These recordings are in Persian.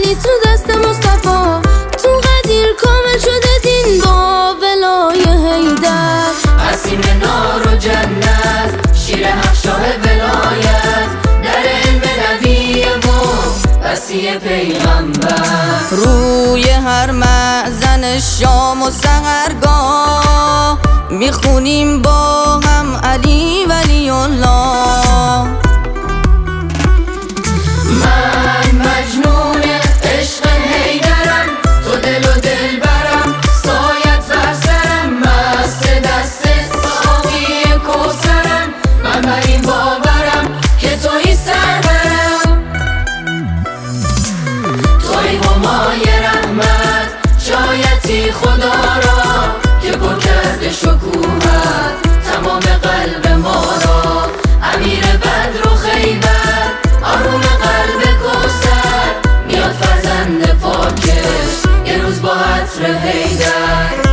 علی تو دست مصطفی، تو قدیر کامل شده دین با ولای حیدر. قسیم نار و جنت، شیر حق شاه ولایت، در علم نبی و وصی پیغمبر. روی هر معزن شام و سحرگاه میخونیم با هم علی ولی الله. من مجنون عشق حیدرم، تو دل و دل برم، سایت بر سرم، مست دست ساقی کوثرم. من بر این باورم که توی سرورم، توی همای رحمت، شایتی خدا را که پر کرده شکوهت تمام قلب ما را. امیر بدر و خیبر، آروم قلب کوثر، میاد فرزند پاکش یه روز با عطر حیدر.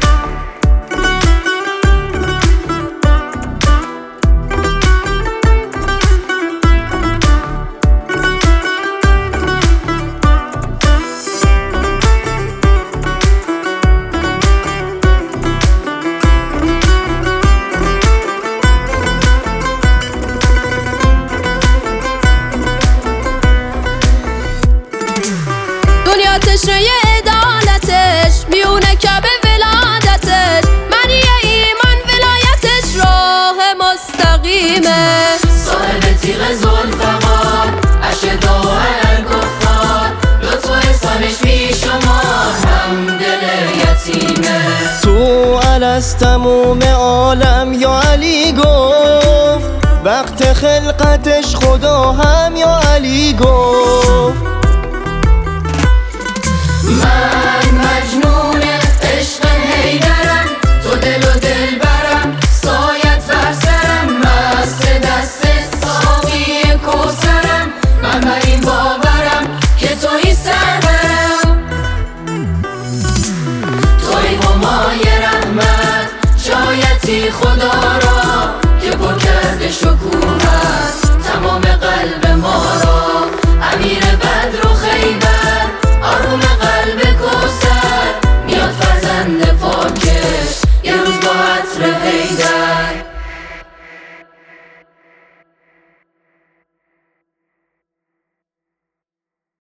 تشنه عدالتش، میونه کعبه ولادتش، معنی ایمان ولایتش راه مستقیمه. صاحب تیغ ذوالفقار، اشداء الکفار، لطف و احسانش بی شمار، هم دل یتیمه. تو الست تموم عالم یا علی گفت، وقت خلقتش خدا هم یا علی گفت. من مجنون عشق حیدرم، تو دل و دل برم، سایت بر سرم، مست دست ساقی کوثرم. من بر این باورم که توی سرورم، توی همای رحمت، شایتی خدا را که پر کرده شکوهت تمام قلب ما را. امیر بدر و خیبر، آروم قلب کوثر، میاد فرزند پاکش یه روز با عطر حیدر.